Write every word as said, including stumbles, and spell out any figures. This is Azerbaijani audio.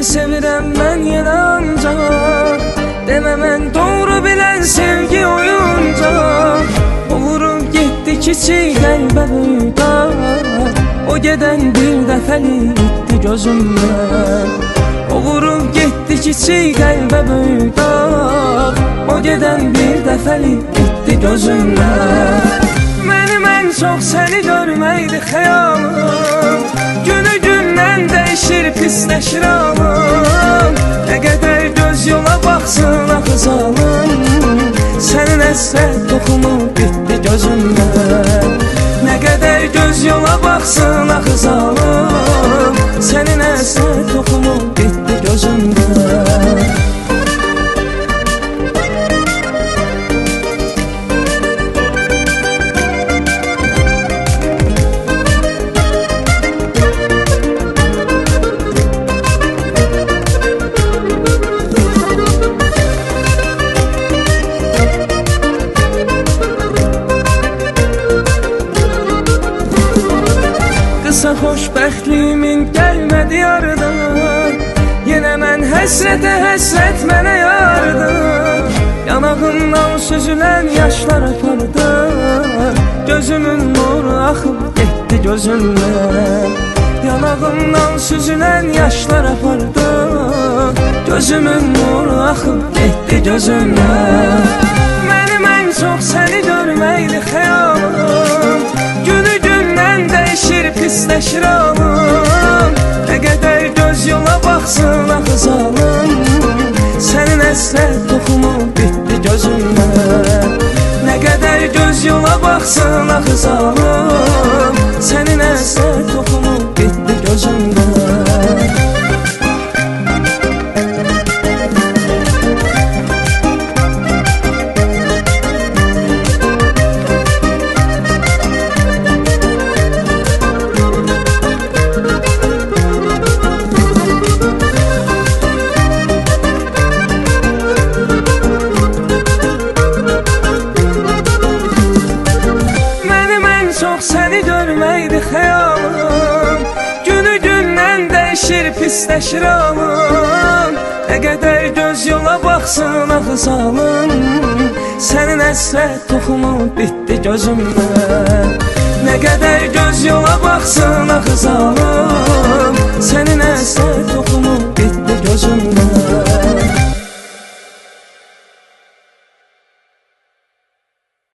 sevirəm mən yenə ancaq. Demə mən doğru bilən sevgi oyuncaq. O vurub getdi kiçik qəlbə böyüda. O gedən bir dəfəlik itdi gözümdən. O vurub getdi kiçik qəlbə böyüda. O gedən bir dəfəlik itdi gözümdən. Mənim ən çox səni görməkdi xəyalım. Günü gündən dəyişir, pisləşir alım. Nə qədər göz yola baxsın axı zalım. Sənin əsrət toxunub bitdi gözümdən. Nə qədər göz yola baxsın axı zalım. Sənin əsrət toxunub bitdi gözümdən. Xoşbəxtliyimin gəlmədi yarıdan. Yenə mən həsrətə həsrət mənə yardım. Yanağımdan süzülən yaşlar apardı. Gözümün nuru axıb getdi gözümdən. Yanağımdan süzülən yaşlar apardı. Gözümün nuru axıb getdi gözümdən. Mənim ən çox səni görməkdi xəyalım. Günü gündən dəyişir, pisləşir alım. Nə qədər göz yola baxsın axı zalım. Sənin əsrət toxunub bitdi gözümdən. Nə qədər göz yola baxsın axı zalım. Sənin əsrət toxunub bitdi gözümdən. Səni görməkdi xəyalım. Günü gündən dəyişir, pisləşir alım. Nə qədər göz yola baxsın axı zalım. Sənin əsrət toxunub bitdi gözümdən. Nə qədər göz yola baxsın axı zalım. Sənin əsrət toxunub bitdi gözümdən.